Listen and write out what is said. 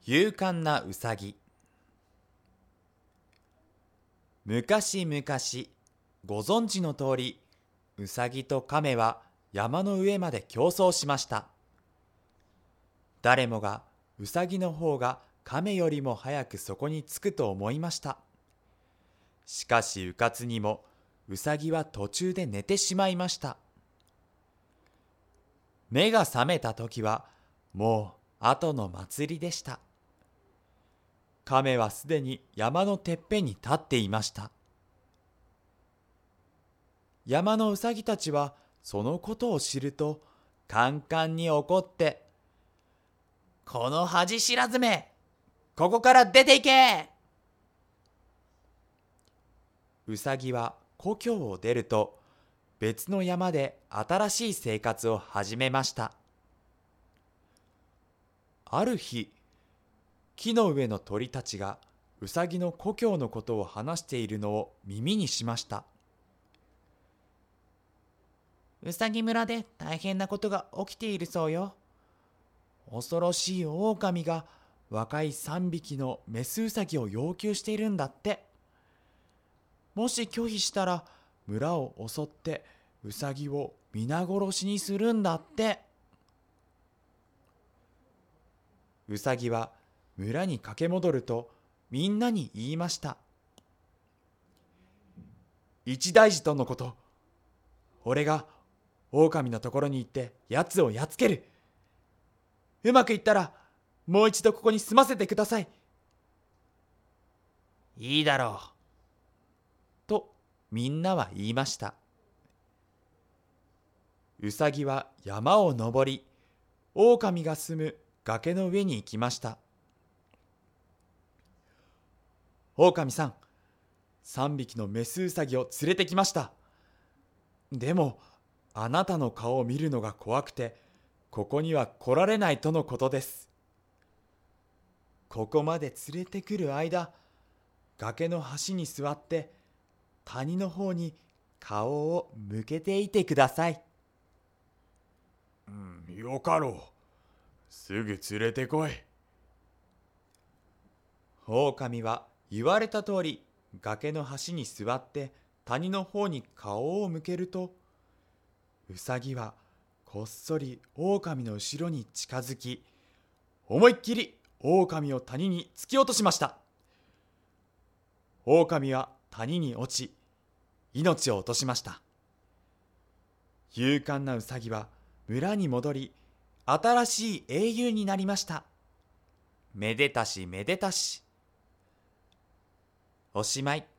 勇敢なうさぎ。むかしむかし、ご存知の通り、うさぎと亀は山の上まで競争しました。誰もがうさぎの方が亀よりも早くそこに着くと思いました。しかしうかつにもうさぎは途中で寝てしまいました。目が覚めた時はもう後の祭りでした。亀はすでに山のてっぺんに立っていました。山のうさぎたちはそのことを知るとカンカンに怒って、この恥知らずめ、ここから出て行け！うさぎは故郷を出ると別の山で新しい生活を始めました。ある日、木の上の鳥たちがうさぎの故郷のことを話しているのを耳にしました。うさぎ村で大変なことが起きているそうよ。恐ろしい狼が若い3匹のメスウサギを要求しているんだって。もし拒否したら村を襲ってウサギを皆殺しにするんだって。ウサギは村に駆け戻るとみんなに言いました。一大事とのこと。俺が狼のところに行って奴をやっつける。うまくいったらもう一度ここに住ませてください。いいだろう。とみんなは言いました。うさぎは山を登り、狼が住む崖の上に行きました。狼さん、3匹のメスウサギを連れてきました。でも、あなたの顔を見るのが怖くて、ここには来られないとのことです。ここまで連れてくる間、崖の端に座って、谷の方に顔を向けていてください。 よかろう。すぐ連れてこい。 狼は言われた通り崖の端に座って谷の方に顔を向けると、うさぎはこっそり狼の後ろに近づき、思いっきり狼を谷に突き落としました。狼は谷に落ち、命を落としました。勇敢なうさぎは村に戻り、新しい英雄になりました。めでたしめでたし。おしまい。